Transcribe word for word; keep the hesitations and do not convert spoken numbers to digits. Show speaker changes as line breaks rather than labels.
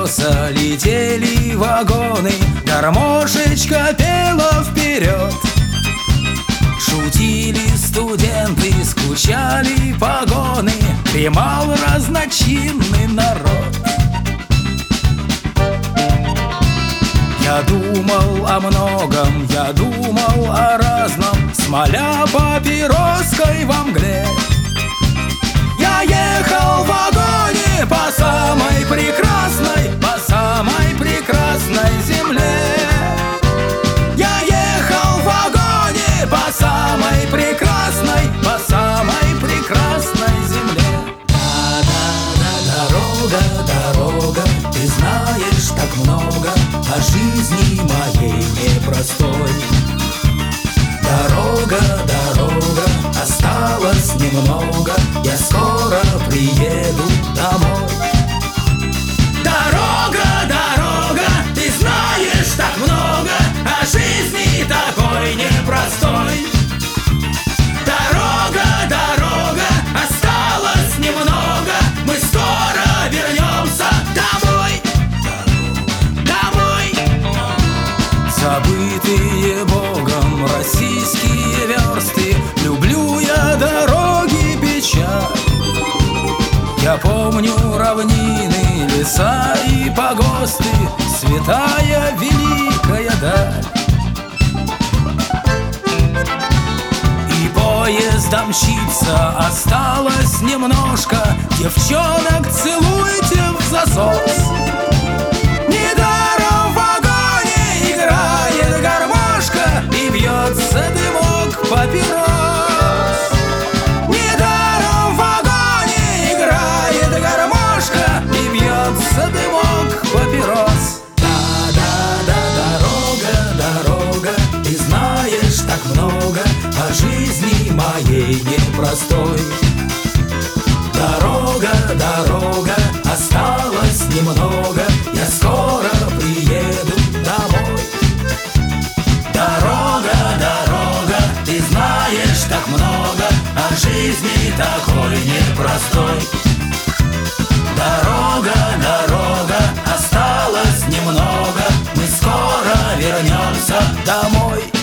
колеса, летели вагоны, гармошечка пела вперед. Шутили студенты, скучали погоны, дремал разночинный народ. Я думал о многом, я думал о разном, смоля папироской во мгле. Я ехал в вагоне по самой прекрасной, по самой прекрасной земле. Я ехал в вагоне по самой прекрасной, по самой прекрасной земле. Да-да-да, дорога, дорога, ты знаешь так много о жизни моей непростой. Дорога, дорога, осталось немного, я скоро приеду домой. Дорога, дорога, ты знаешь так много о жизни такой непростой. Дорога, дорога, осталось немного, мы скоро вернемся домой. Домой. Забытые Богом российские версты, люблю я дороги печаль. Я помню равнины, леса и погосты, святая великая даль. И поезд мчится, осталось немножко, девчонок целуйте в засос. Недаром в вагоне играет гармошка и бьется дымок папирос. Недаром в вагоне играет гармошка и бьется дымок папирос. Да-да-да, дорога, дорога, ты знаешь так много о жизни моей непростой. Дорога, дорога, осталось немного, я скоро приеду домой. Дорога, дорога, ты знаешь так много о жизни такой непростой. Дорога, дорога, осталось немного, мы скоро вернемся домой.